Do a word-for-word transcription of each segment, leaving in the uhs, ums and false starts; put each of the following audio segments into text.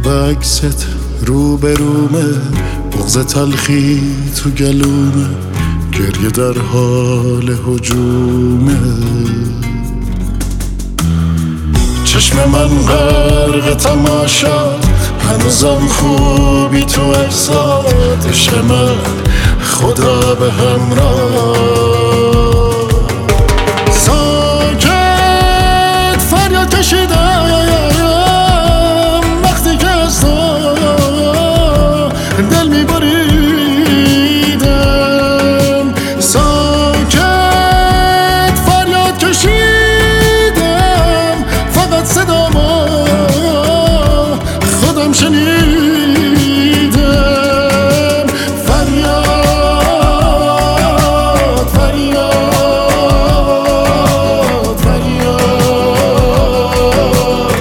قاب عکست رو به رومه، بغض تلخی تو گلومه، گریه در حال هجومه. چشم من غرق تماشا، هنوزم خوبی تو احساد. عشق من خدا به همراه. ساکت فریاد کشیدم وقتی که از تو دل میبریدم. ساکت فریاد کشیدم، فقط صدامو خودم شنیدم. فریاد فریاد فریاد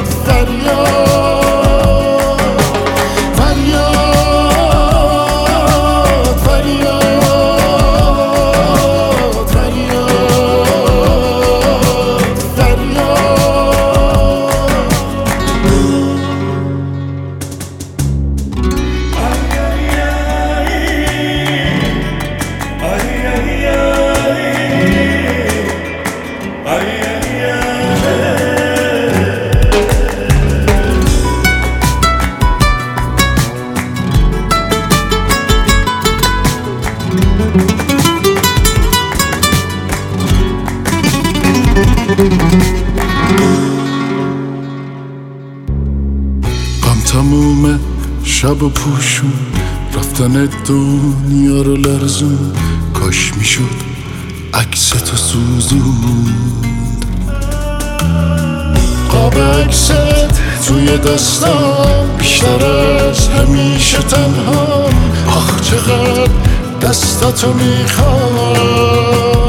فریاد فریاد فریاد غم تمومه شب و پوشون، رفتن دنیا رو لرزون. کاش میشد عکس تو سوزوند. قاب عکست توی دستم، بیشتر از همیشه تنها. آخ چقدر دستتو میخوام.